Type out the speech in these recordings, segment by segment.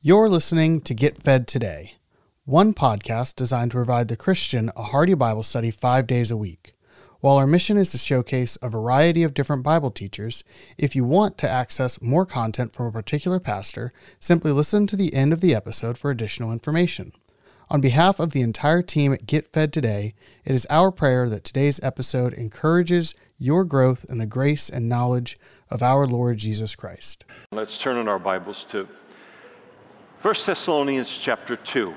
You're listening to Get Fed Today, one podcast designed to provide the Christian a hearty Bible study 5 days a week. While our mission is to showcase a variety of different Bible teachers, if you want to access more content from a particular pastor, simply listen to the end of the episode for additional information. On behalf of the entire team at Get Fed Today, it is our prayer that today's episode encourages your growth in the grace and knowledge of our Lord Jesus Christ. Let's turn in our Bibles to 1 Thessalonians chapter 2.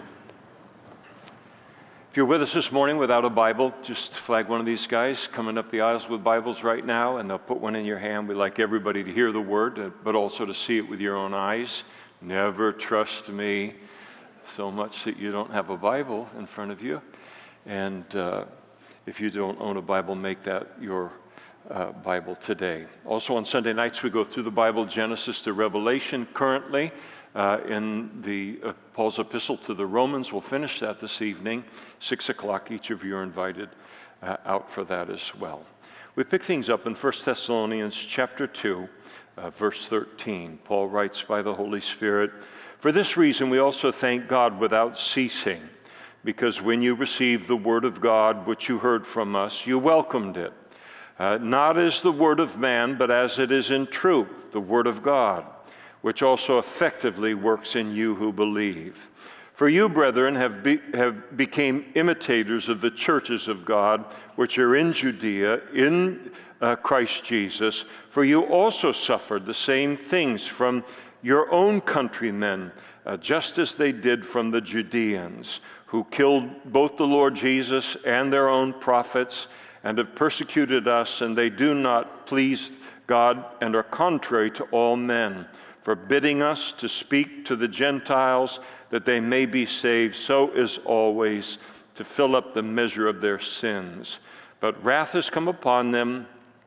If you're with us this morning without a Bible, just flag one of these guys coming up the aisles with Bibles right now, and they'll put one in your hand. We'd like everybody to hear the word, but also to see it with your own eyes. Never trust me so much that you don't have a Bible in front of you. And if you don't own a Bible, make that your Bible today. Also on Sunday nights, we go through the Bible, Genesis to Revelation. Currently, in the Paul's epistle to the Romans. We'll finish that this evening, 6 o'clock. Each of you are invited out for that as well. We pick things up in 1 Thessalonians chapter 2, verse 13. Paul writes by the Holy Spirit, "For this reason we also thank God without ceasing, because when you received the word of God, which you heard from us, you welcomed it, not as the word of man, but as it is in truth, the word of God, which also effectively works in you who believe. For you, brethren, have became imitators of the churches of God, which are in Judea, in Christ Jesus. For you also suffered the same things from your own countrymen, just as they did from the Judeans, who killed both the Lord Jesus and their own prophets, and have persecuted us, and they do not please God and are contrary to all men, forbidding us to speak to the Gentiles that they may be saved, so as always to fill up the measure of their sins. But wrath has come upon them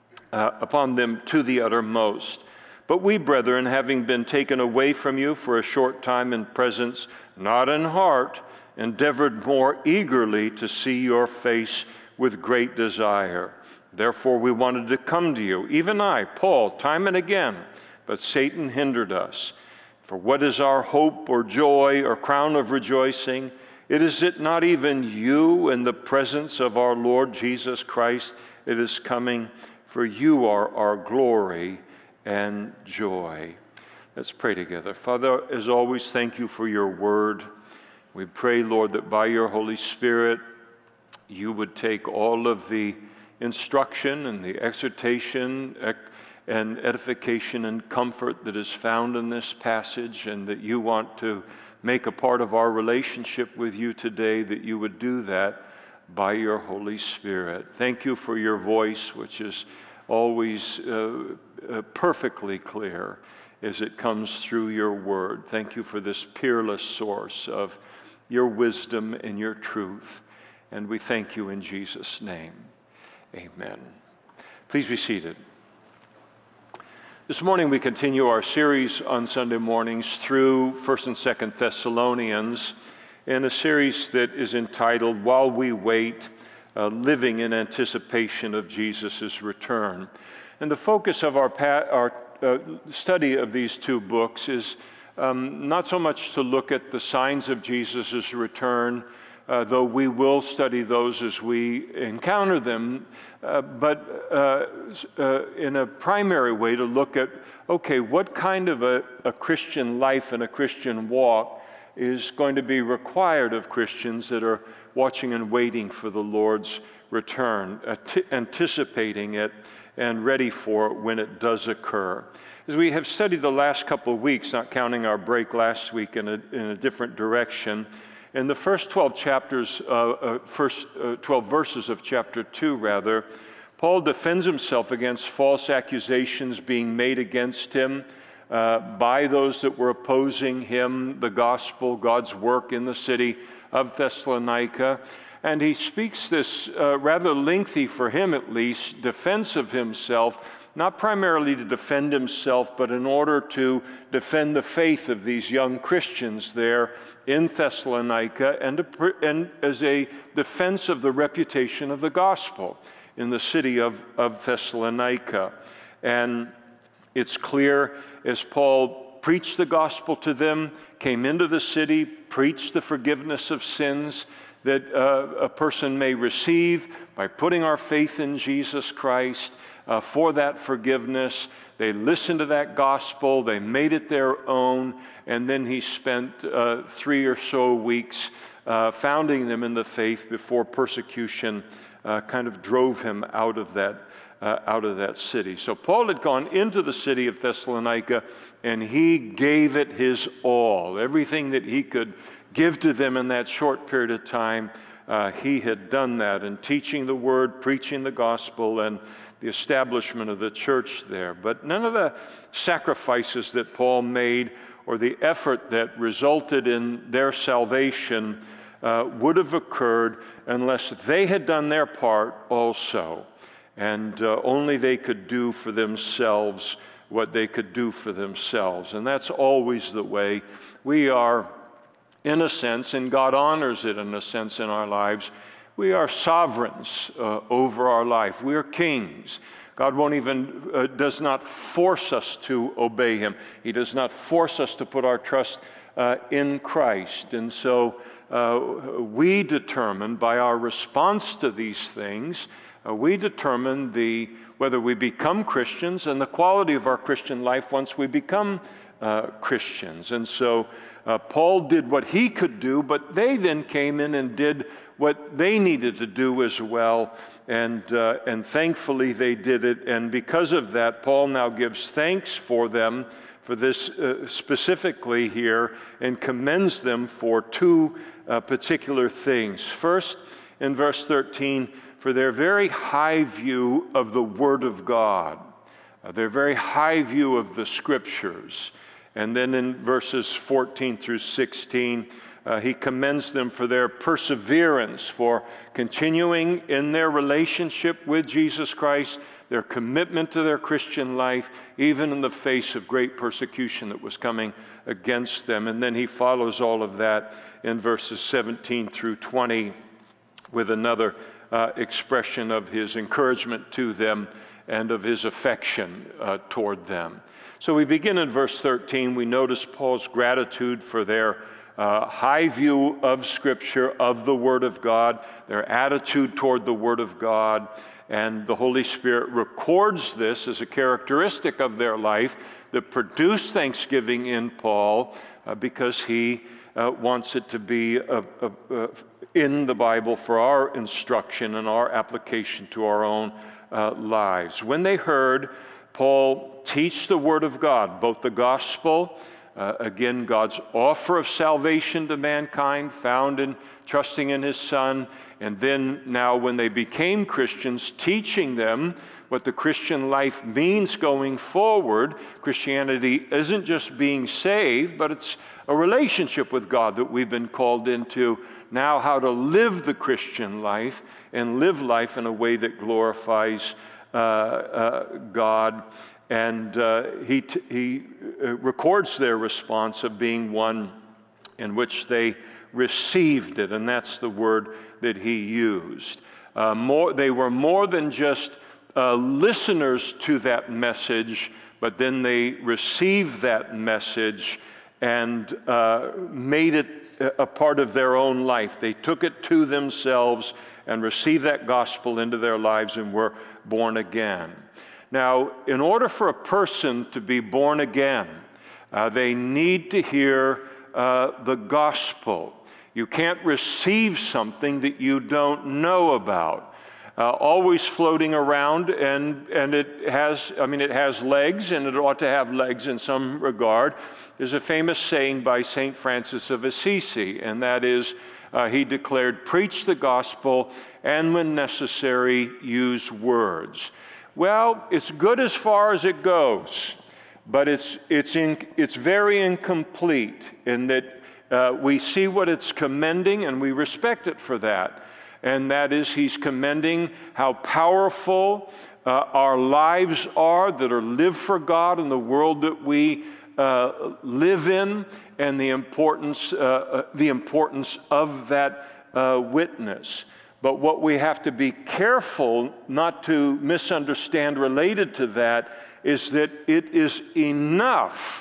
to the uttermost. But we, brethren, having been taken away from you for a short time in presence, not in heart, endeavored more eagerly to see your face with great desire. Therefore we wanted to come to you, even I, Paul, time and again, but Satan hindered us. For what is our hope or joy or crown of rejoicing? Is it not even you in the presence of our Lord Jesus Christ? It is coming, for you are our glory and joy." Let's pray together. Father, as always, thank you for your word. We pray, Lord, that by your Holy Spirit, you would take all of the instruction and the exhortation and edification and comfort that is found in this passage, and that you want to make a part of our relationship with you today, that you would do that by your Holy Spirit. Thank you for your voice, which is always perfectly clear as it comes through your word. Thank you for this peerless source of your wisdom and your truth. And we thank you in Jesus' name. Amen. Please be seated. This morning we continue our series on Sunday mornings through 1 and 2 Thessalonians, in a series that is entitled, While We Wait, Living in Anticipation of Jesus' Return. And the focus of our study of these two books is not so much to look at the signs of Jesus' return, though we will study those as we encounter them, but in a primary way to look at, okay, what kind of a Christian life and a Christian walk is going to be required of Christians that are watching and waiting for the Lord's return, anticipating it and ready for it when it does occur. As we have studied the last couple of weeks, not counting our break last week in a different direction, in the first 12 verses of chapter 2, Paul defends himself against false accusations being made against him by those that were opposing him, the gospel, God's work in the city of Thessalonica. And he speaks this rather lengthy, for him at least, defense of himself, not primarily to defend himself, but in order to defend the faith of these young Christians there in Thessalonica, and as a defense of the reputation of the gospel in the city of Thessalonica. And it's clear as Paul preached the gospel to them, came into the city, preached the forgiveness of sins that a person may receive by putting our faith in Jesus Christ for that forgiveness. They listened to that gospel, they made it their own, and then he spent 3 or so weeks founding them in the faith before persecution kind of drove him out of that city. So Paul had gone into the city of Thessalonica, and he gave it his all. Everything that he could give to them in that short period of time, he had done that in teaching the word, preaching the gospel, and the establishment of the church there. But none of the sacrifices that Paul made or the effort that resulted in their salvation would have occurred unless they had done their part also. And only they could do for themselves what they could do for themselves. And that's always the way. We are, in a sense, and God honors it in a sense in our lives, we are sovereigns over our life. We are kings. God won't even, does not force us to obey Him. He does not force us to put our trust in Christ. And so we determine by our response to these things, we determine whether we become Christians and the quality of our Christian life once we become Christians. And so Paul did what he could do, but they then came in and did what they needed to do as well, and thankfully they did it. And because of that, Paul now gives thanks for them, for this specifically here, and commends them for two particular things. First, in verse 13, for their very high view of the Word of God, their very high view of the Scriptures. And then in verses 14 through 16, he commends them for their perseverance, for continuing in their relationship with Jesus Christ, their commitment to their Christian life, even in the face of great persecution that was coming against them. And then he follows all of that in verses 17 through 20 with another expression of his encouragement to them and of his affection toward them. So we begin in verse 13. We notice Paul's gratitude for their high view of Scripture, of the Word of God, their attitude toward the Word of God, and the Holy Spirit records this as a characteristic of their life that produced thanksgiving in Paul because he wants it to be in the Bible for our instruction and our application to our own lives. When they heard Paul teach the Word of God, both the gospel, again, God's offer of salvation to mankind found in trusting in His Son, and then now when they became Christians, teaching them what the Christian life means going forward. Christianity isn't just being saved, but it's a relationship with God that we've been called into. Now how to live the Christian life and live life in a way that glorifies God. And he records their response of being one in which they received it, and that's the word that he used. They were more than just listeners to that message, but then they received that message and made it a part of their own life. They took it to themselves and received that gospel into their lives and were born again. Now, in order for a person to be born again, they need to hear the gospel. You can't receive something that you don't know about. Always floating around, and it has legs, and it ought to have legs in some regard. There's a famous saying by St. Francis of Assisi, and that is, he declared, preach the gospel, and when necessary, use words. Well, it's good as far as it goes, but it's very incomplete in that we see what it's commending, and we respect it for that. And that is, he's commending how powerful our lives are that are lived for God in the world that we live in, and the importance of that witness. But what we have to be careful not to misunderstand related to that is that it is enough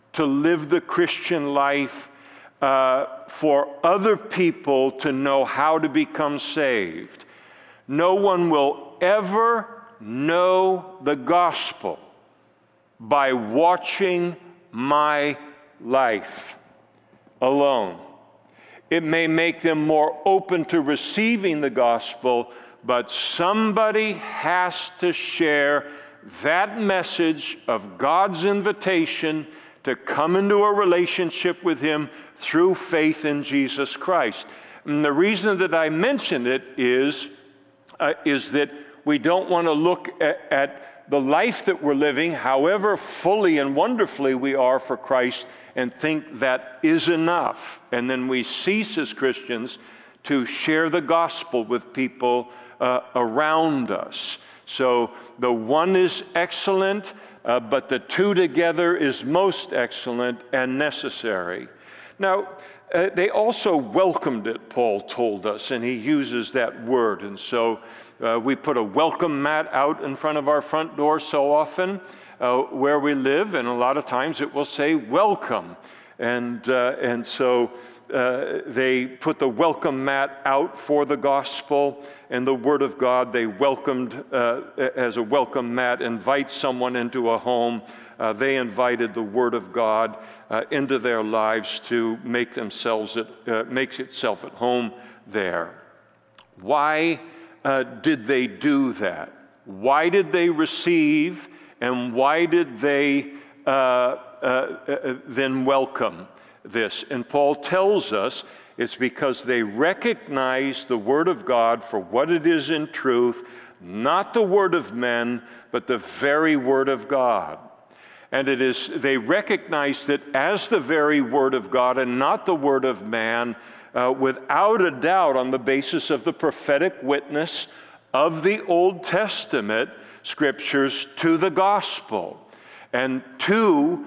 to live the Christian life for other people to know how to become saved. No one will ever know the gospel by watching my life alone. It may make them more open to receiving the gospel, but somebody has to share that message of God's invitation to come into a relationship with Him through faith in Jesus Christ. And the reason that I mention it is that we don't want to look at the life that we're living, however fully and wonderfully we are for Christ, and think that is enough. And then we cease as Christians to share the gospel with people around us. So the one is excellent, but the two together is most excellent and necessary. Now, they also welcomed it, Paul told us, and he uses that word. And so we put a welcome mat out in front of our front door so often where we live, and a lot of times it will say welcome. And so they put the welcome mat out for the gospel and the Word of God. They welcomed, as a welcome mat, invite someone into a home. They invited the Word of God into their lives to make itself at home there. Why did they do that? Why did they receive, and why did they then welcome this? And Paul tells us it's because they recognize the Word of God for what it is in truth, not the word of men, but the very Word of God. And they recognize that as the very Word of God and not the word of man, without a doubt, on the basis of the prophetic witness of the Old Testament scriptures to the gospel and to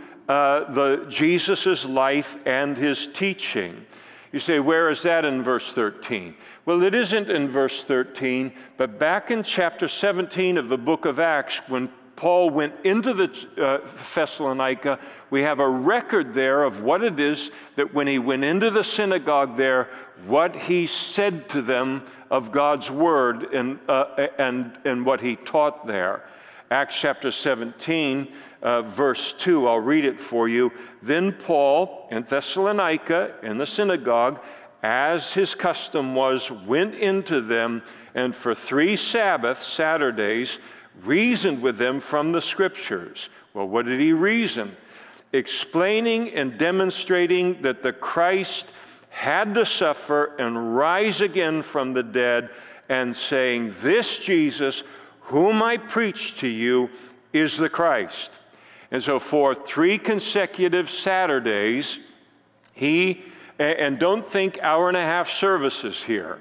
Jesus' life and his teaching. You say, where is that in verse 13? Well, it isn't in verse 13, but back in chapter 17 of the book of Acts, when Paul went into the Thessalonica, we have a record there of what it is that when he went into the synagogue there, what he said to them of God's word and what he taught there. Acts chapter 17, verse 2, I'll read it for you. Then Paul in Thessalonica, in the synagogue, as his custom was, went into them, and for 3 Saturdays, reasoned with them from the Scriptures. Well, what did he reason? Explaining and demonstrating that the Christ had to suffer and rise again from the dead, and saying, this Jesus, whom I preach to you, is the Christ. And so for 3 consecutive Saturdays, and don't think hour-and-a-half services here,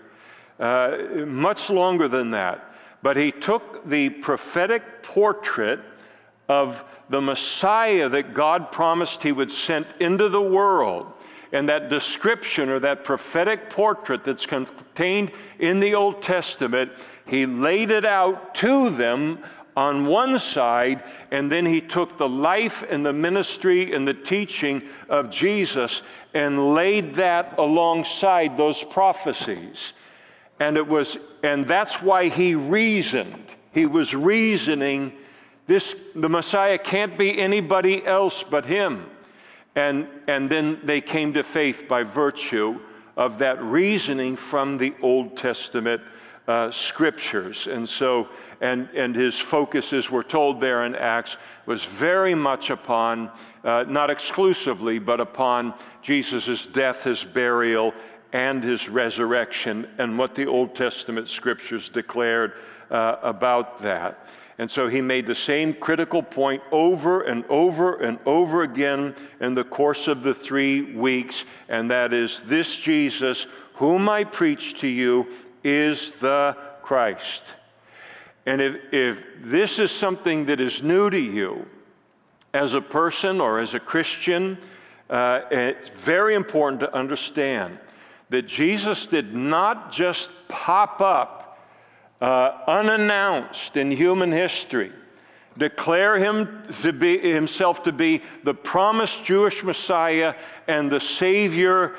much longer than that, but he took the prophetic portrait of the Messiah that God promised he would send into the world, and that description or that prophetic portrait that's contained in the Old Testament, he laid it out to them on one side, and then he took the life and the ministry and the teaching of Jesus and laid that alongside those prophecies. And that's why he reasoned. He was reasoning, the Messiah can't be anybody else but him. And then they came to faith by virtue of that reasoning from the Old Testament scriptures. And so, and his focus, as we're told there in Acts, was very much upon, not exclusively, but upon Jesus' death, his burial, and his resurrection, and what the Old Testament scriptures declared about that. And so he made the same critical point over and over and over again in the course of the 3 weeks, and that is, this Jesus, whom I preach to you, is the Christ. And if this is something that is new to you as a person or as a Christian, it's very important to understand that Jesus did not just pop up unannounced in human history. declare himself to be the promised Jewish Messiah and the Savior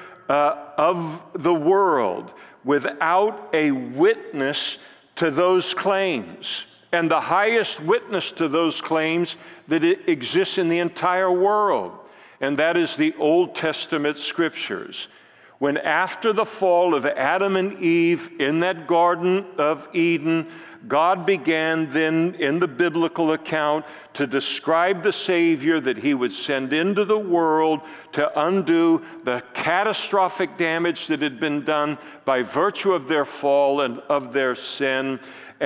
of the world without a witness to those claims. And the highest witness to those claims that exists in the entire world, and that is the Old Testament Scriptures. When after the fall of Adam and Eve in that Garden of Eden, God began then in the biblical account to describe the Savior that he would send into the world to undo the catastrophic damage that had been done by virtue of their fall and of their sin,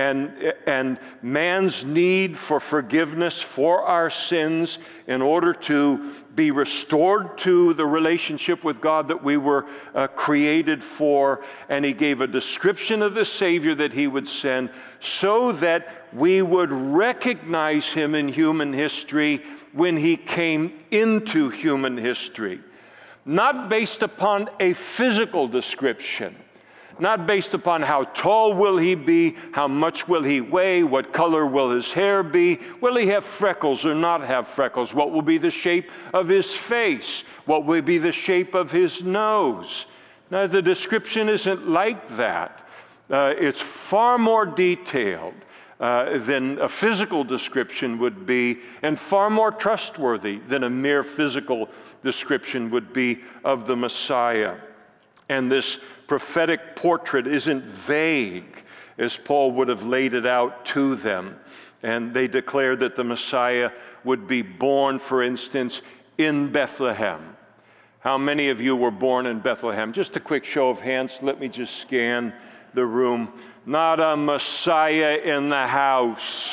and man's need for forgiveness for our sins in order to be restored to the relationship with God that we were created for. And he gave a description of the Savior that he would send so that we would recognize him in human history when he came into human history. Not based upon a physical description, not based upon how tall will he be, how much will he weigh, what color will his hair be, will he have freckles or not have freckles, what will be the shape of his face, what will be the shape of his nose. Now, the description isn't like that. It's far more detailed than a physical description would be, and far more trustworthy than a mere physical description would be of the Messiah. And this prophetic portrait isn't vague, as Paul would have laid it out to them. And they declared that the Messiah would be born, for instance, in Bethlehem. How many of you were born in Bethlehem? Just a quick show of hands. Let me just scan the room. Not a Messiah in the house.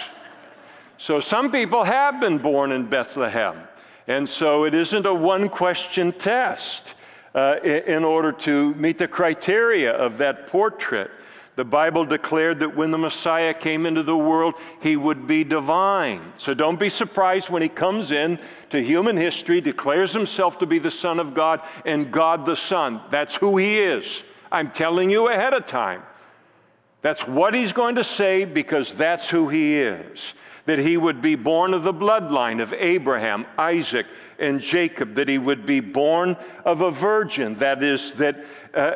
So some people have been born in Bethlehem. And so it isn't a one-question test. In order to meet the criteria of that portrait. The Bible declared that when the Messiah came into the world, he would be divine. So don't be surprised when he comes in to human history, declares himself to be the Son of God and God the Son. That's who he is. I'm telling you ahead of time. That's what he's going to say because that's who he is. That he would be born of the bloodline of Abraham, Isaac, and Jacob, that he would be born of a virgin, that is, that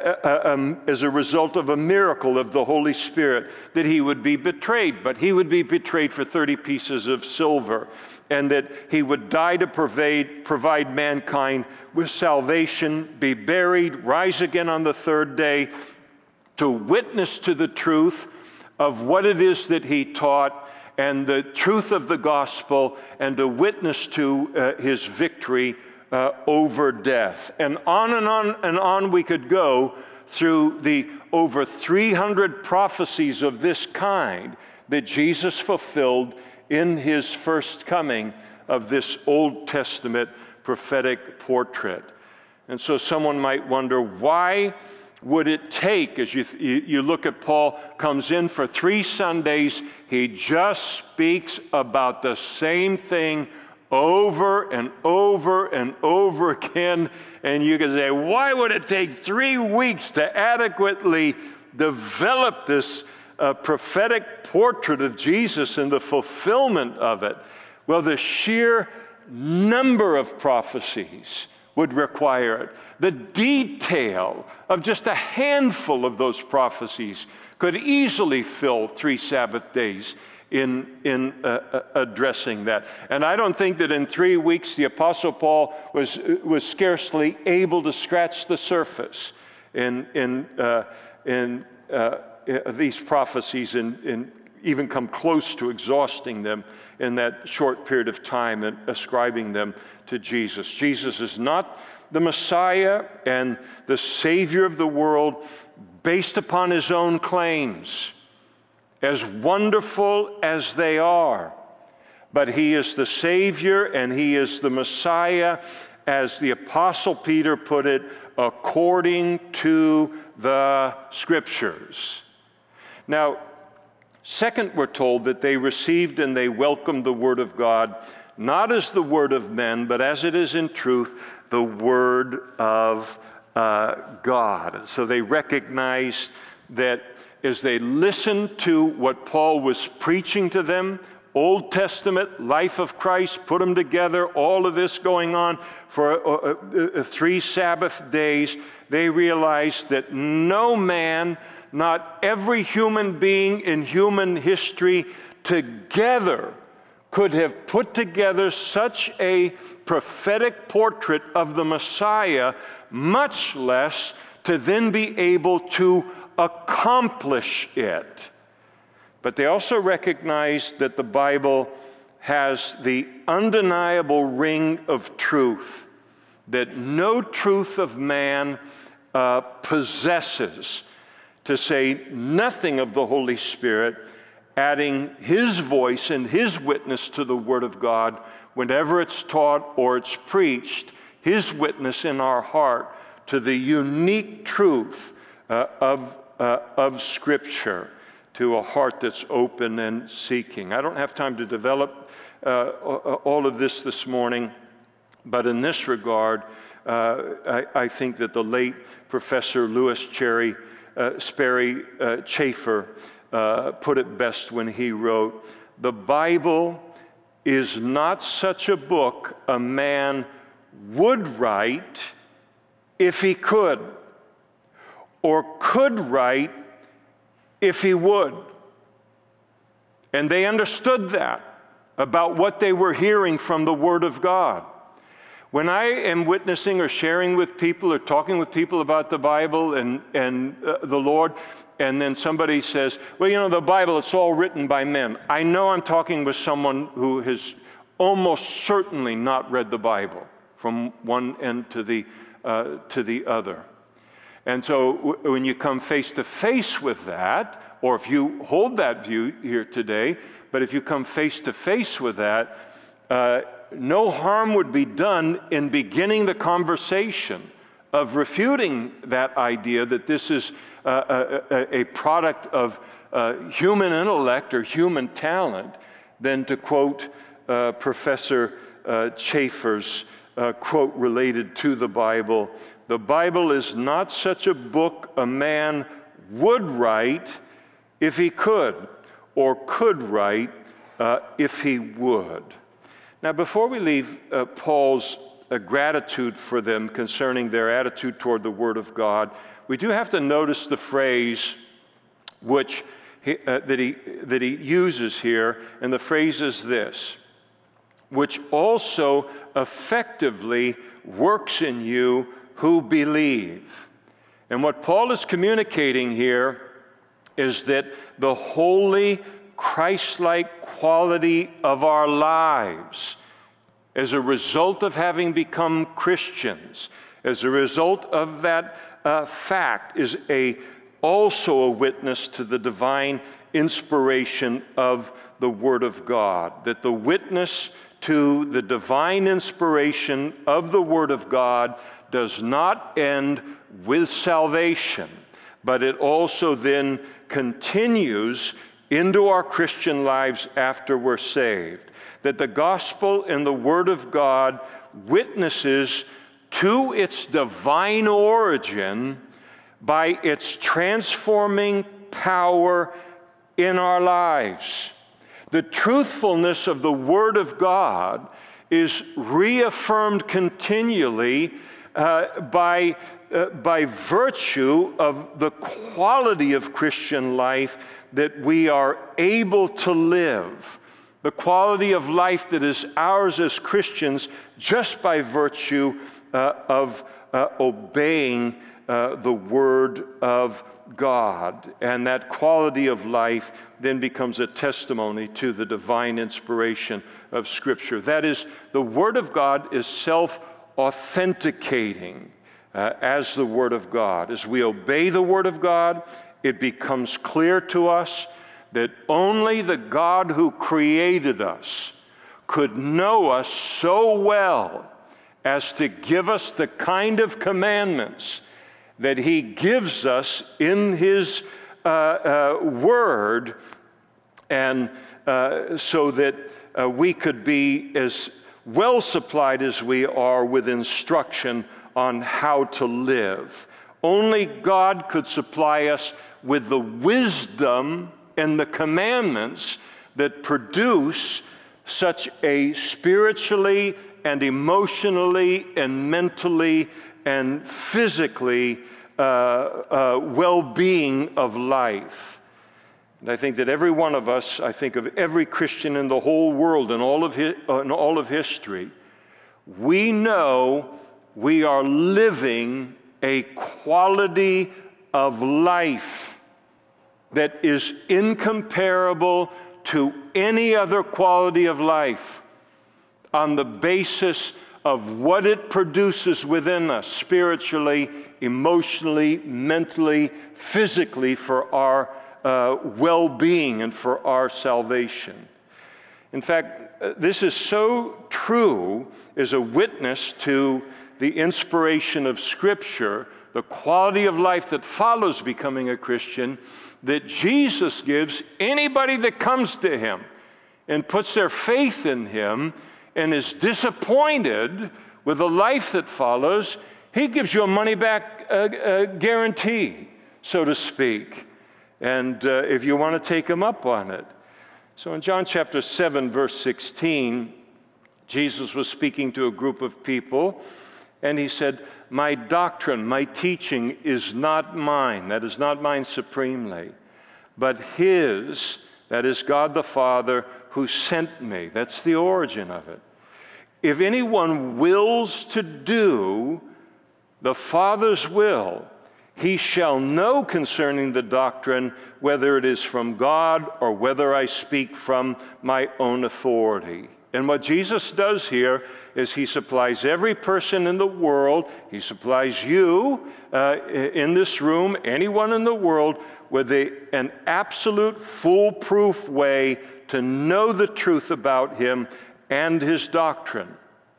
as a result of a miracle of the Holy Spirit, that he would be betrayed, but he would be betrayed for 30 pieces of silver, and that he would die to provide mankind with salvation, be buried, rise again on the third day, to witness to the truth of what it is that he taught, and the truth of the gospel, and to witness to his victory over death. And on we could go through the over 300 prophecies of this kind that Jesus fulfilled in his first coming of this Old Testament prophetic portrait. And so someone might wonder, why would it take, as you look at Paul, comes in for 3 Sundays, he just speaks about the same thing over and over and over again, and you can say, why would it take 3 weeks to adequately develop this prophetic portrait of Jesus and the fulfillment of it? Well, the sheer number of prophecies would require it. The detail of just a handful of those prophecies could easily fill 3 Sabbath days in addressing that. And I don't think that in 3 weeks the Apostle Paul was scarcely able to scratch the surface in these prophecies and even come close to exhausting them in that short period of time and ascribing them to Jesus. Jesus is not the Messiah and the Savior of the world based upon his own claims, as wonderful as they are. But he is the Savior and he is the Messiah, as the Apostle Peter put it, according to the Scriptures. Now, second, we're told that they received and they welcomed the Word of God, not as the word of men, but as it is in truth, the Word of God. So they recognized that as they listened to what Paul was preaching to them, Old Testament, life of Christ, put them together, all of this going on for 3 Sabbath days, they realized that no man, not every human being in human history together could have put together such a prophetic portrait of the Messiah, much less to then be able to accomplish it. But they also recognized that the Bible has the undeniable ring of truth, that no truth of man possesses, to say nothing of the Holy Spirit, adding His voice and His witness to the Word of God whenever it's taught or it's preached, His witness in our heart to the unique truth of Scripture, to a heart that's open and seeking. I don't have time to develop all of this morning, but in this regard, I think that the late Professor Louis Sperry Chafer put it best when he wrote, "The Bible is not such a book a man would write if he could, or could write if he would." And they understood that about what they were hearing from the Word of God. When I am witnessing or sharing with people or talking with people about the Bible and the Lord, and then somebody says, well, you know, the Bible, it's all written by men. I know I'm talking with someone who has almost certainly not read the Bible from one end to the other. And so when you come face to face with that, or if you hold that view here today, but if you come face to face with that, no harm would be done in beginning the conversation of refuting that idea that this is a product of human intellect or human talent, than to quote Professor Chafer's quote related to the Bible. The Bible is not such a book a man would write if he could, or could write if he would. Now, before we leave Paul's gratitude for them concerning their attitude toward the Word of God, we do have to notice the phrase that he uses here, and the phrase is this: which also effectively works in you who believe. And what Paul is communicating here is that the holy, Christ-like quality of our lives, as a result of having become Christians, as a result of that fact, is also a witness to the divine inspiration of the Word of God. That the witness to the divine inspiration of the Word of God does not end with salvation, but it also then continues into our Christian lives after we're saved. That the gospel and the Word of God witnesses to its divine origin by its transforming power in our lives. The truthfulness of the Word of God is reaffirmed continually by virtue of the quality of Christian life that we are able to live. The quality of life that is ours as Christians just by virtue of obeying the Word of God. And that quality of life then becomes a testimony to the divine inspiration of Scripture. That is, the Word of God is self-authenticating as the Word of God. As we obey the Word of God, it becomes clear to us that only the God who created us could know us so well as to give us the kind of commandments that He gives us in His Word, and so that we could be as well supplied as we are with instruction on how to live. Only God could supply us with the wisdom and the commandments that produce such a spiritually and emotionally and mentally and physically well-being of life. And I think that every one of us, I think of every Christian in the whole world, in all of history, we know we are living a quality of life that is incomparable to any other quality of life on the basis of what it produces within us spiritually, emotionally, mentally, physically for our well-being and for our salvation. In fact, this is so true as a witness to the inspiration of Scripture, the quality of life that follows becoming a Christian, that Jesus gives anybody that comes to Him and puts their faith in Him and is disappointed with the life that follows. He gives you a money-back guarantee, so to speak, and if you want to take Him up on it. So in John chapter 7, verse 16, Jesus was speaking to a group of people, and He said, "My doctrine, my teaching is not mine," that is not mine supremely, "but His," that is God the Father, "who sent me." That's the origin of it. If anyone wills to do the Father's will, he shall know concerning the doctrine whether it is from God or whether I speak from my own authority. And what Jesus does here is He supplies every person in the world, He supplies you in this room, anyone in the world, with an absolute foolproof way to know the truth about Him and His doctrine.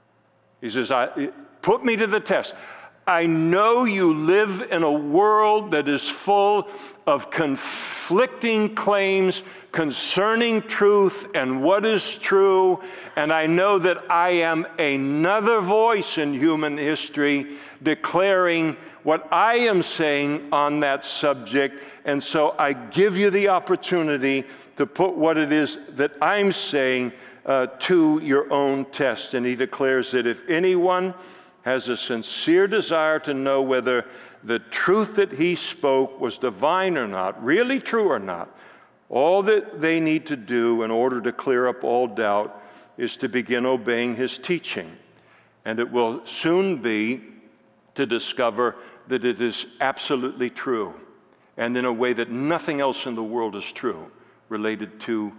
He says, put me to the test. I know you live in a world that is full of conflicting claims concerning truth and what is true, and I know that I am another voice in human history declaring what I am saying on that subject, and so I give you the opportunity to put what it is that I'm saying to your own test. And He declares that if anyone has a sincere desire to know whether the truth that he spoke was divine or not, really true or not, all that they need to do in order to clear up all doubt is to begin obeying His teaching. And it will soon be to discover that it is absolutely true, and in a way that nothing else in the world is true related to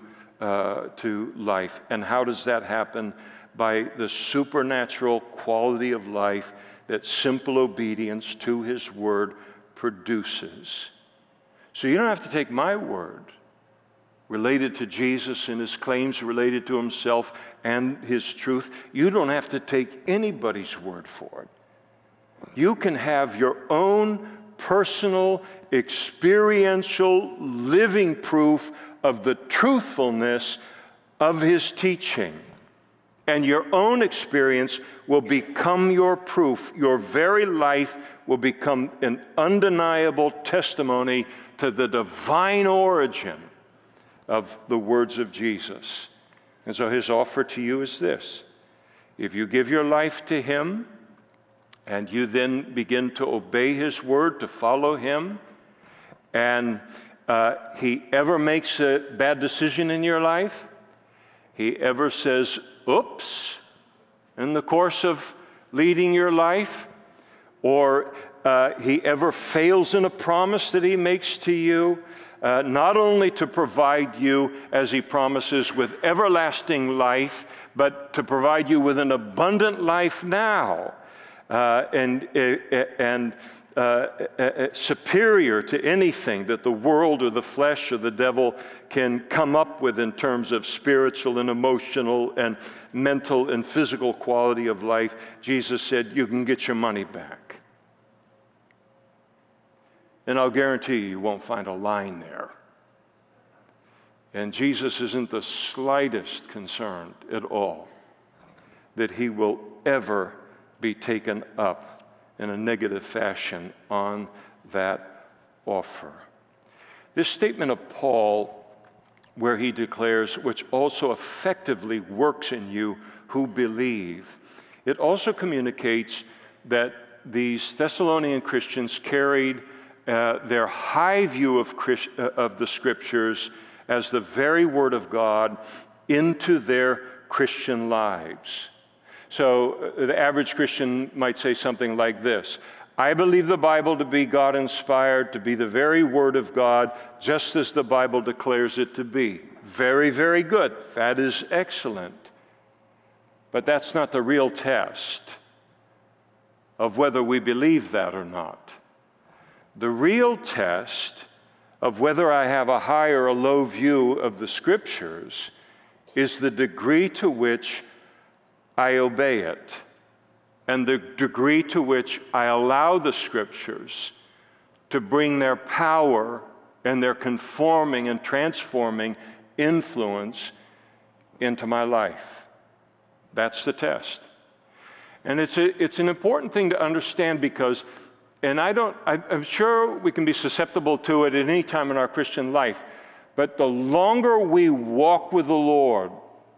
life. And how does that happen? By the supernatural quality of life that simple obedience to His Word produces. So you don't have to take my word related to Jesus and His claims related to Himself and His truth. You don't have to take anybody's word for it. You can have your own personal, experiential, living proof of the truthfulness of His teaching. And your own experience will become your proof. Your very life will become an undeniable testimony to the divine origin of the words of Jesus. And so His offer to you is this: if you give your life to Him, and you then begin to obey His word, to follow Him, and He ever makes a bad decision in your life, He ever says, oops, in the course of leading your life, or He ever fails in a promise that He makes to you, not only to provide you, as He promises, with everlasting life, but to provide you with an abundant life now, and superior to anything that the world or the flesh or the devil can come up with in terms of spiritual and emotional and mental and physical quality of life. Jesus said, you can get your money back. And I'll guarantee you won't find a line there. And Jesus isn't the slightest concerned at all that He will ever be taken up in a negative fashion on that offer. This statement of Paul where he declares, which also effectively works in you who believe. It also communicates that these Thessalonian Christians carried their high view of the Scriptures as the very Word of God into their Christian lives. So the average Christian might say something like this: I believe the Bible to be God-inspired, to be the very Word of God, just as the Bible declares it to be. Very, very good. That is excellent. But that's not the real test of whether we believe that or not. The real test of whether I have a high or a low view of the Scriptures is the degree to which I obey it, and the degree to which I allow the Scriptures to bring their power and their conforming and transforming influence into my life. That's the test. And it's an important thing to understand because, I'm sure we can be susceptible to it at any time in our Christian life, but the longer we walk with the Lord,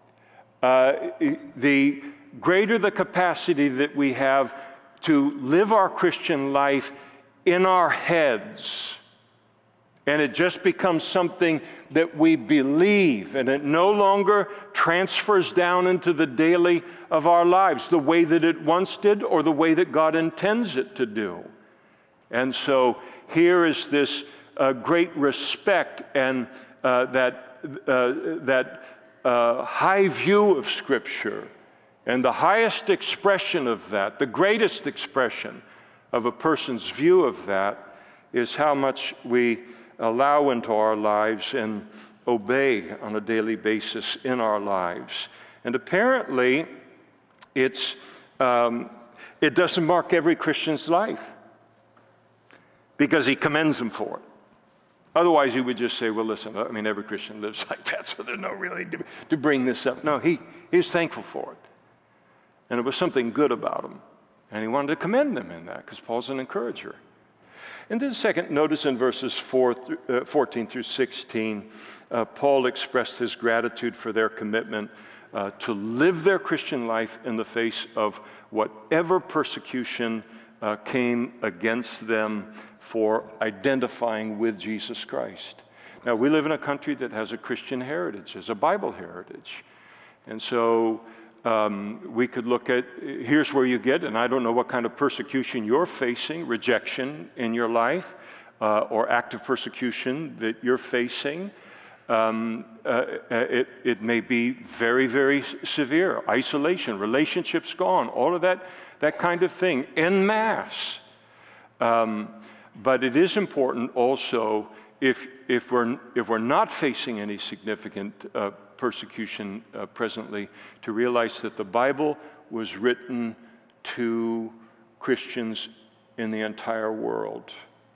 the greater the capacity that we have to live our Christian life in our heads. And it just becomes something that we believe, and it no longer transfers down into the daily of our lives the way that it once did or the way that God intends it to do. And so here is this great respect and that high view of Scripture. And the highest expression of that, the greatest expression of a person's view of that, is how much we allow into our lives and obey on a daily basis in our lives. And apparently, it doesn't mark every Christian's life because he commends them for it. Otherwise, he would just say, well, listen, every Christian lives like that, so there's no really to bring this up. No, he was thankful for it. And it was something good about him. And he wanted to commend them in that because Paul's an encourager. And then second, notice in verses 14 through 16, Paul expressed his gratitude for their commitment to live their Christian life in the face of whatever persecution came against them for identifying with Jesus Christ. Now, we live in a country that has a Christian heritage, has a Bible heritage. And so we could look at, here's where you get, and I don't know what kind of persecution you're facing, rejection in your life, or active persecution that you're facing. It may be very, very severe. Isolation, relationships gone, all of that kind of thing, en masse. But it is important also, if we're not facing any significant persecution presently, to realize that the Bible was written to Christians in the entire world,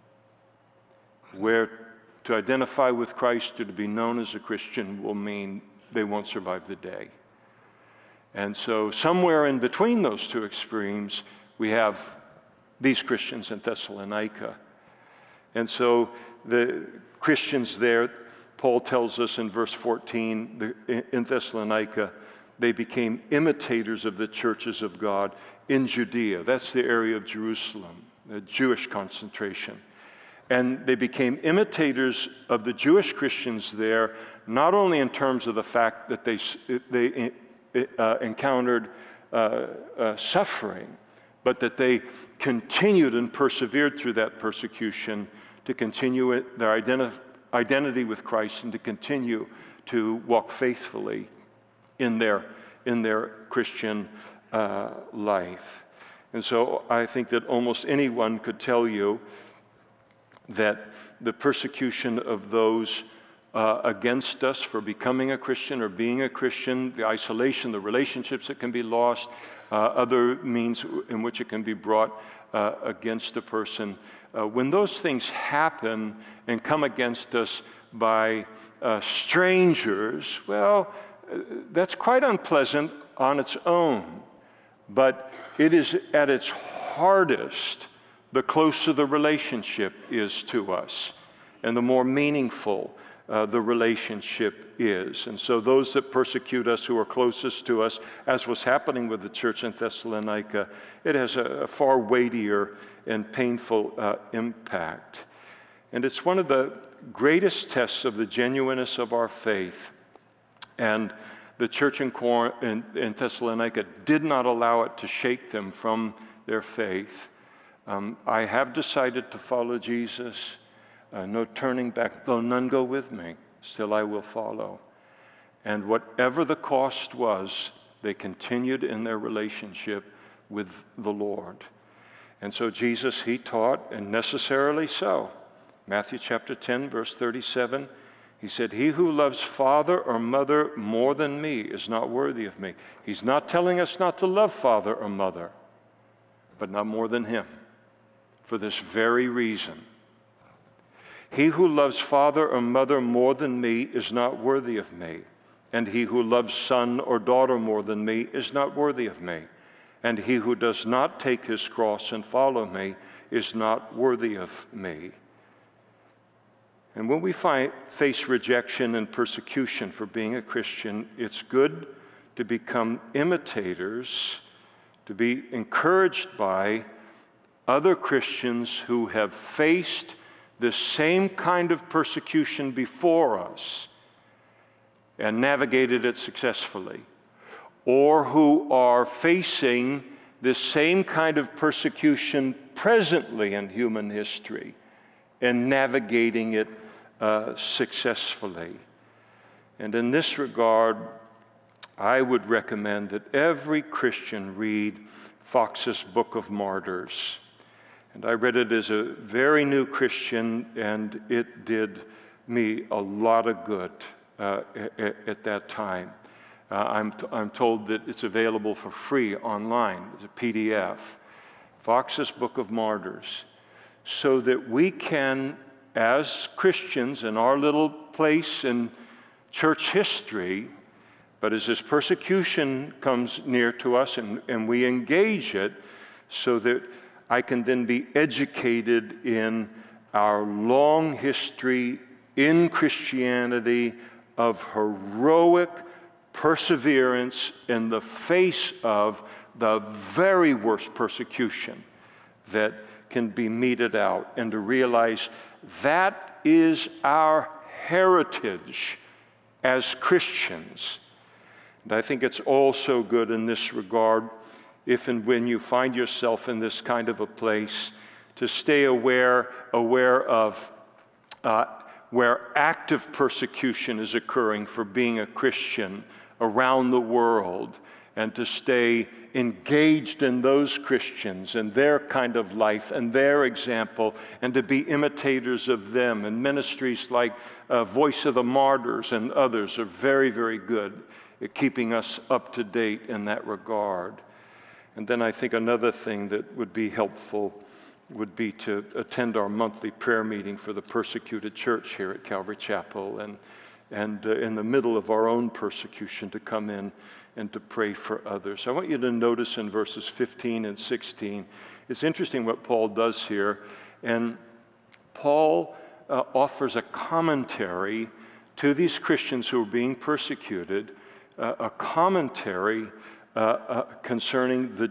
where to identify with Christ or to be known as a Christian will mean they won't survive the day. And so somewhere in between those two extremes, we have these Christians in Thessalonica. And so the Christians there, Paul tells us in verse 14, in Thessalonica, they became imitators of the churches of God in Judea. That's the area of Jerusalem, the Jewish concentration. And they became imitators of the Jewish Christians there, not only in terms of the fact that they encountered suffering, but that they continued and persevered through that persecution to continue their identity with Christ and to continue to walk faithfully in their Christian life. And so I think that almost anyone could tell you that the persecution of those against us for becoming a Christian or being a Christian, the isolation, the relationships that can be lost, other means in which it can be brought against a person. When those things happen and come against us by strangers, well, that's quite unpleasant on its own. But it is at its hardest the closer the relationship is to us and the more meaningful the relationship is. And so those that persecute us, who are closest to us, as was happening with the church in Thessalonica, it has a far weightier and painful impact. And it's one of the greatest tests of the genuineness of our faith. And the church in Thessalonica did not allow it to shake them from their faith. I have decided to follow Jesus. No turning back. Though none go with me, still I will follow. And whatever the cost was, they continued in their relationship with the Lord. And so Jesus, he taught, and necessarily so. Matthew chapter 10, verse 37, he said, "He who loves father or mother more than me is not worthy of me." He's not telling us not to love father or mother, but not more than him, for this very reason. "He who loves father or mother more than me is not worthy of me. And he who loves son or daughter more than me is not worthy of me. And he who does not take his cross and follow me is not worthy of me." And when we face rejection and persecution for being a Christian, it's good to become imitators, to be encouraged by other Christians who have faced the same kind of persecution before us and navigated it successfully, or who are facing this same kind of persecution presently in human history and navigating it successfully. And in this regard, I would recommend that every Christian read Fox's Book of Martyrs. And I read it as a very new Christian, and it did me a lot of good at that time. I'm told that it's available for free online as a PDF. Fox's Book of Martyrs, so that we can, as Christians in our little place in church history, but as this persecution comes near to us and we engage it, so that I can then be educated in our long history in Christianity of heroic perseverance in the face of the very worst persecution that can be meted out, and to realize that is our heritage as Christians. And I think it's also good in this regard, if and when you find yourself in this kind of a place, to stay aware of where active persecution is occurring for being a Christian around the world, and to stay engaged in those Christians and their kind of life and their example, and to be imitators of them. And ministries like Voice of the Martyrs and others are very, very good at keeping us up to date in that regard. And then I think another thing that would be helpful would be to attend our monthly prayer meeting for the persecuted church here at Calvary Chapel, and in the middle of our own persecution, to come in and to pray for others. I want you to notice in verses 15 and 16, it's interesting what Paul does here. And Paul offers a commentary to these Christians who are being persecuted, a commentary concerning the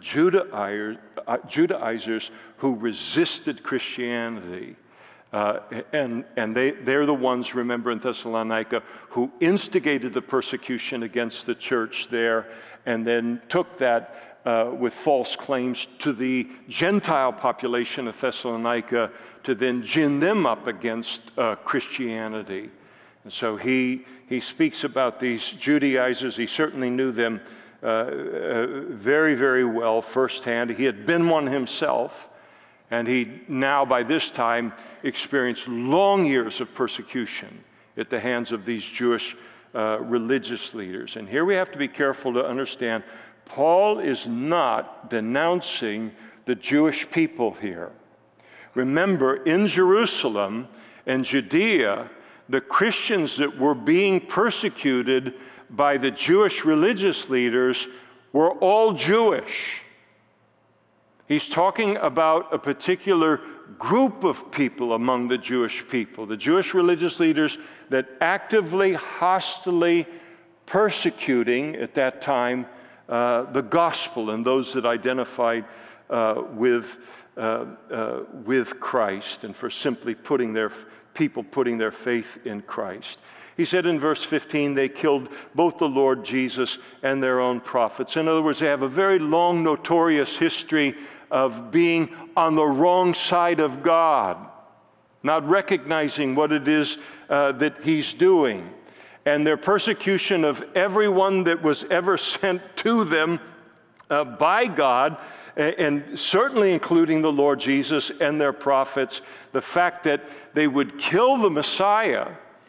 Judaizers who resisted Christianity. And they're the ones, remember, in Thessalonica, who instigated the persecution against the church there, and then took that with false claims to the Gentile population of Thessalonica to then gin them up against Christianity. And so he speaks about these Judaizers. He certainly knew them very, very well firsthand. He had been one himself. And he now, by this time, experienced long years of persecution at the hands of these Jewish religious leaders. And here we have to be careful to understand, Paul is not denouncing the Jewish people here. Remember, in Jerusalem and Judea, the Christians that were being persecuted by the Jewish religious leaders were all Jewish. He's talking about a particular group of people among the Jewish people, the Jewish religious leaders that actively, hostilely persecuting at that time the gospel and those that identified with Christ, and for simply putting their faith in Christ. He said in verse 15, they killed both the Lord Jesus and their own prophets. In other words, they have a very long, notorious history of being on the wrong side of God, not recognizing what it is that He's doing. And their persecution of everyone that was ever sent to them by God, and certainly including the Lord Jesus and their prophets, the fact that they would kill the Messiah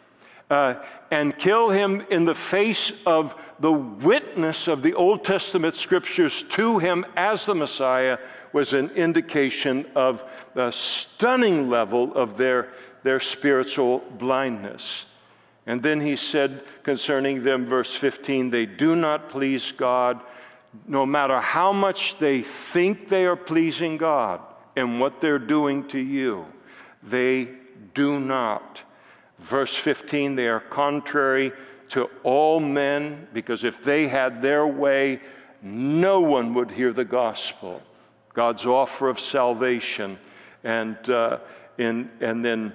and kill Him in the face of the witness of the Old Testament Scriptures to Him as the Messiah was an indication of the stunning level of their spiritual blindness. And then he said concerning them, verse 15, they do not please God, no matter how much they think they are pleasing God and what they're doing to you. They do not. Verse 15, they are contrary to all men, because if they had their way, no one would hear the gospel, God's offer of salvation, and then in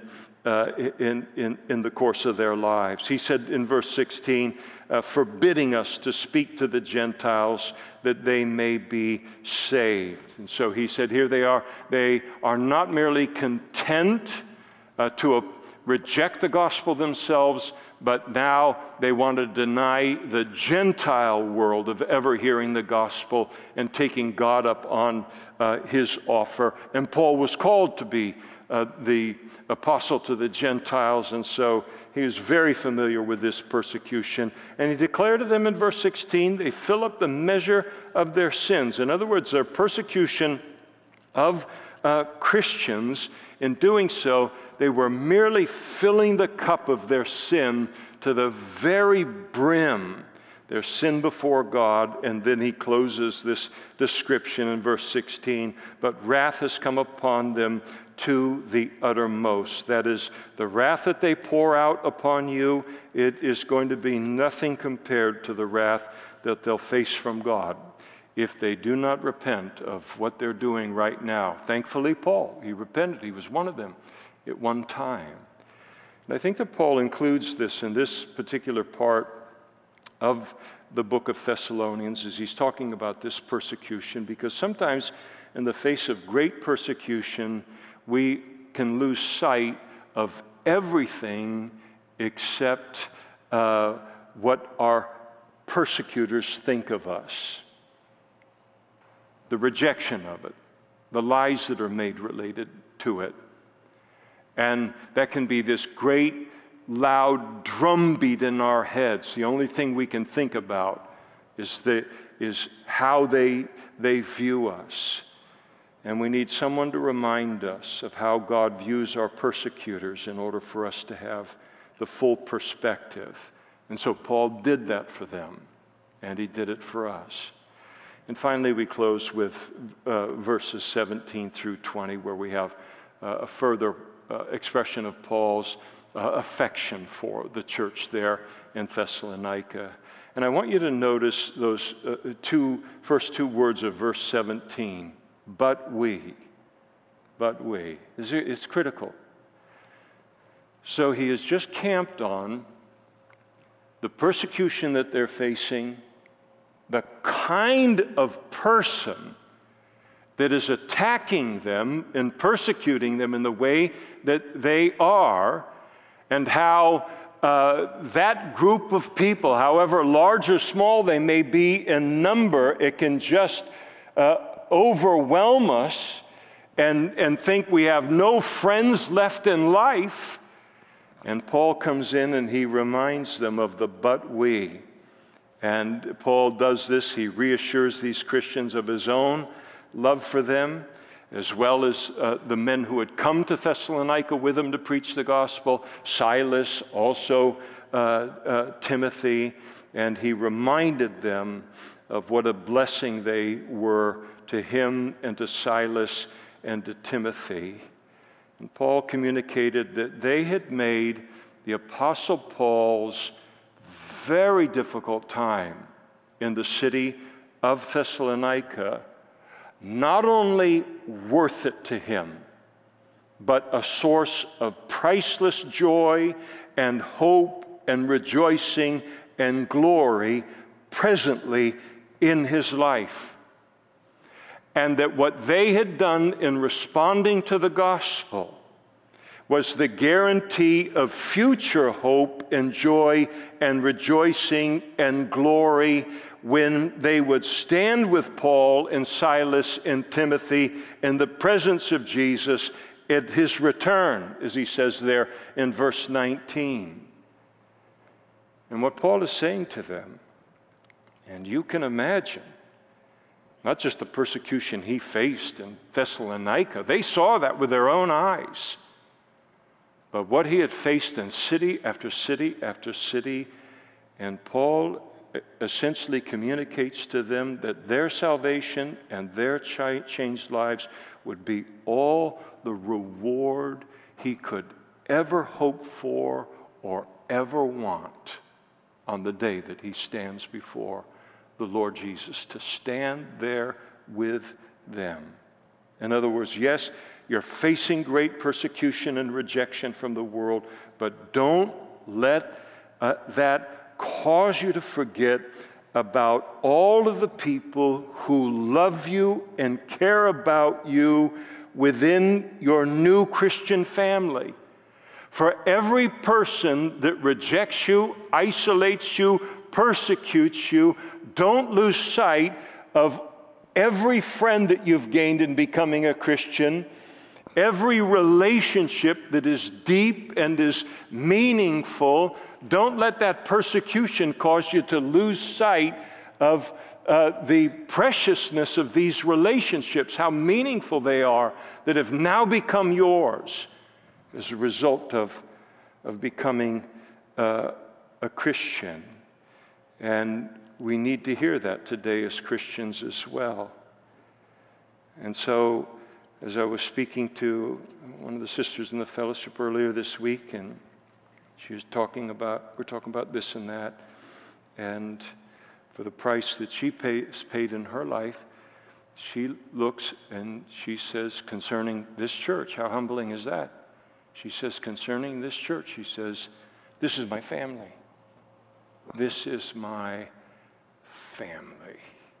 the course of their lives. He said in verse 16, forbidding us to speak to the Gentiles that they may be saved. And so he said, here they are not merely content to reject the gospel themselves, but now they want to deny the Gentile world of ever hearing the gospel and taking God up on His offer. And Paul was called to be the apostle to the Gentiles, and so he was very familiar with this persecution. And he declared to them in verse 16, they fill up the measure of their sins. In other words, their persecution of Christians, in doing so, they were merely filling the cup of their sin to the very brim, their sin before God. And then he closes this description in verse 16, but wrath has come upon them to the uttermost. That is, the wrath that they pour out upon you, it is going to be nothing compared to the wrath that they'll face from God if they do not repent of what they're doing right now. Thankfully, Paul, he repented. He was one of them at one time. And I think that Paul includes this in this particular part of the book of Thessalonians as he's talking about this persecution, because sometimes in the face of great persecution, we can lose sight of everything except what our persecutors think of us. The rejection of it, the lies that are made related to it. And that can be this great, loud drumbeat in our heads. The only thing we can think about is how they view us. And we need someone to remind us of how God views our persecutors in order for us to have the full perspective. And so Paul did that for them, and he did it for us. And finally, we close with verses 17 through 20, where we have a further expression of Paul's affection for the church there in Thessalonica. And I want you to notice those first two words of verse 17, but we. It's critical. So he has just camped on the persecution that they're facing, the kind of person that is attacking them and persecuting them in the way that they are, and how that group of people, however large or small they may be in number, it can just overwhelm us and think we have no friends left in life. And Paul comes in and he reminds them of the but we. And Paul does this. He reassures these Christians of his own love for them, as well as the men who had come to Thessalonica with him to preach the gospel, Silas, also Timothy, and he reminded them of what a blessing they were to him and to Silas and to Timothy. And Paul communicated that they had made the Apostle Paul's very difficult time in the city of Thessalonica not only worth it to him, but a source of priceless joy and hope and rejoicing and glory presently in his life. And that what they had done in responding to the gospel was the guarantee of future hope and joy and rejoicing and glory when they would stand with Paul and Silas and Timothy in the presence of Jesus at his return, as he says there in verse 19. And what Paul is saying to them, and you can imagine, not just the persecution he faced in Thessalonica, they saw that with their own eyes, but what he had faced in city after city after city. And Paul essentially communicates to them that their salvation and their changed lives would be all the reward he could ever hope for or ever want on the day that he stands before the Lord Jesus, to stand there with them. In other words, yes, you're facing great persecution and rejection from the world, but don't let that cause you to forget about all of the people who love you and care about you within your new Christian family. For every person that rejects you, isolates you, persecutes you, don't lose sight of every friend that you've gained in becoming a Christian, every relationship that is deep and is meaningful. Don't let that persecution cause you to lose sight of the preciousness of these relationships, how meaningful they are, that have now become yours as a result of becoming a Christian. And we need to hear that today as Christians as well. And so, as I was speaking to one of the sisters in the fellowship earlier this week, and she was we're talking about this and that, and for the price that she paid in her life, she looks and she says, concerning this church, how humbling is that? She says, concerning this church, she says, this is my family. This is my family.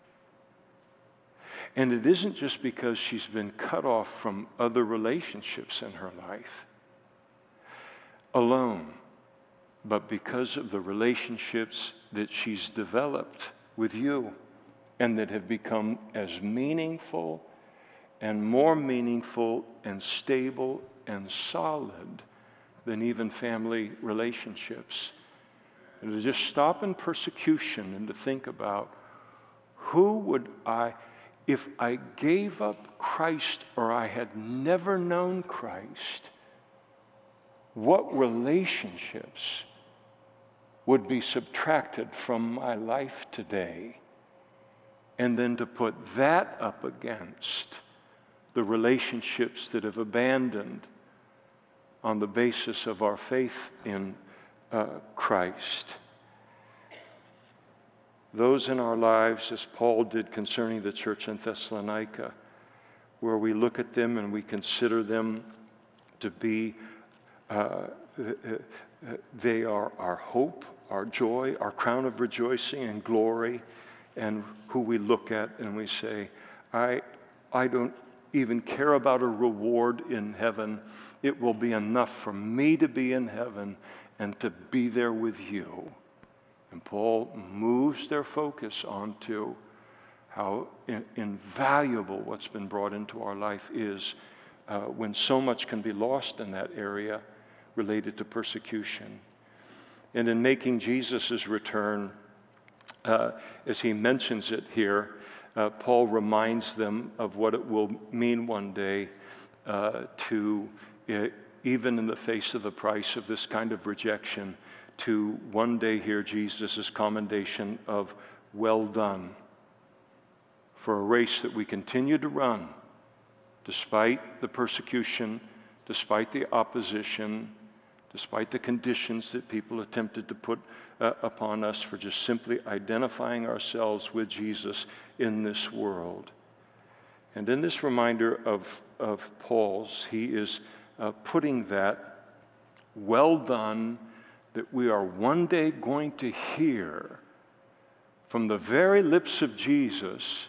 And it isn't just because she's been cut off from other relationships in her life alone, but because of the relationships that she's developed with you and that have become as meaningful and more meaningful and stable and solid than even family relationships. And to just stop in persecution and to think about, who would I, if I gave up Christ or I had never known Christ, what relationships would be subtracted from my life today? And then to put that up against the relationships that have abandoned on the basis of our faith in Christ. Those in our lives, as Paul did concerning the church in Thessalonica, where we look at them and we consider them to be, they are our hope, our joy, our crown of rejoicing and glory, and who we look at and we say, I don't even care about a reward in heaven. It will be enough for me to be in heaven and to be there with you. And Paul moves their focus onto how invaluable what's been brought into our life is when so much can be lost in that area related to persecution. And in making Jesus' return, as he mentions it here, Paul reminds them of what it will mean one day to, even in the face of the price of this kind of rejection, to one day hear Jesus' commendation of, well done, for a race that we continue to run, despite the persecution, despite the opposition, despite the conditions that people attempted to put upon us for just simply identifying ourselves with Jesus in this world. And in this reminder of Paul's, he is putting that, well done, that we are one day going to hear from the very lips of Jesus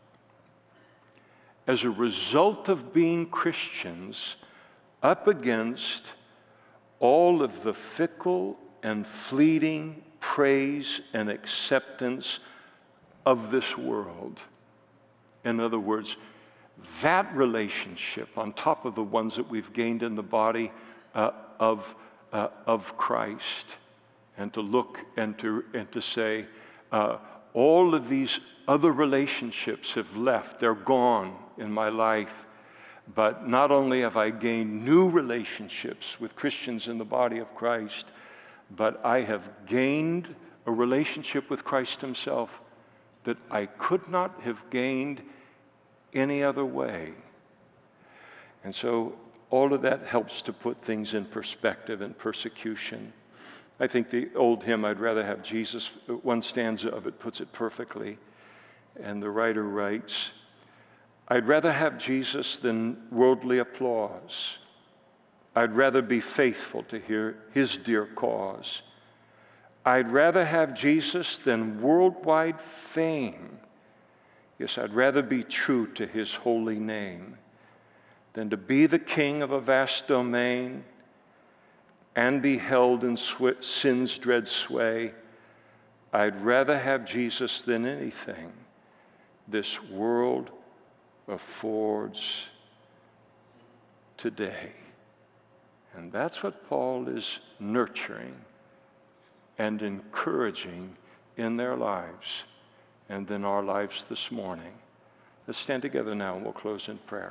as a result of being Christians up against all of the fickle and fleeting praise and acceptance of this world. In other words, that relationship on top of the ones that we've gained in the body of Christ, and to look and to say, all of these other relationships have left, they're gone in my life. But not only have I gained new relationships with Christians in the body of Christ, but I have gained a relationship with Christ himself that I could not have gained any other way. And so all of that helps to put things in perspective in persecution. I think the old hymn, I'd rather have Jesus, one stanza of it puts it perfectly. And the writer writes, I'd rather have Jesus than worldly applause. I'd rather be faithful to hear his dear cause. I'd rather have Jesus than worldwide fame. Yes, I'd rather be true to his holy name than to be the king of a vast domain and be held in sin's dread sway. I'd rather have Jesus than anything this world affords today. And that's what Paul is nurturing and encouraging in their lives and in our lives this morning. Let's stand together now and we'll close in prayer.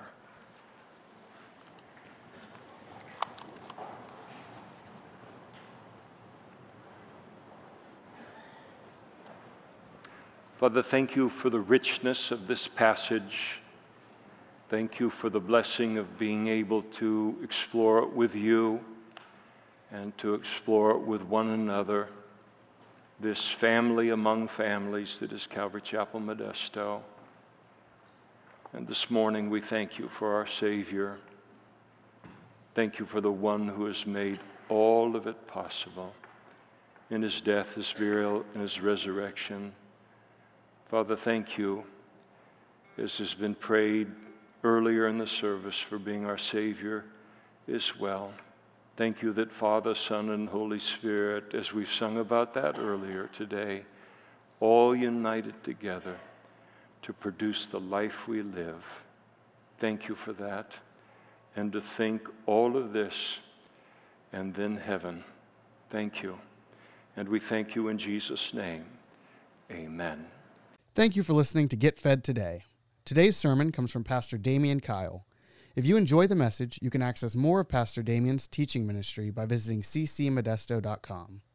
Father, thank you for the richness of this passage. Thank you for the blessing of being able to explore it with you and to explore it with one another, this family among families that is Calvary Chapel Modesto. And this morning we thank you for our Savior. Thank you for the one who has made all of it possible in his death, his burial, and his resurrection. Father, thank you, as has been prayed earlier in the service, for being our Savior as well. Thank you that Father, Son, and Holy Spirit, as we've sung about that earlier today, all united together to produce the life we live. Thank you for that. And to think all of this and then heaven. Thank you. And we thank you in Jesus' name. Amen. Thank you for listening to Get Fed Today. Today's sermon comes from Pastor Damian Kyle. If you enjoy the message, you can access more of Pastor Damian's teaching ministry by visiting ccmodesto.com.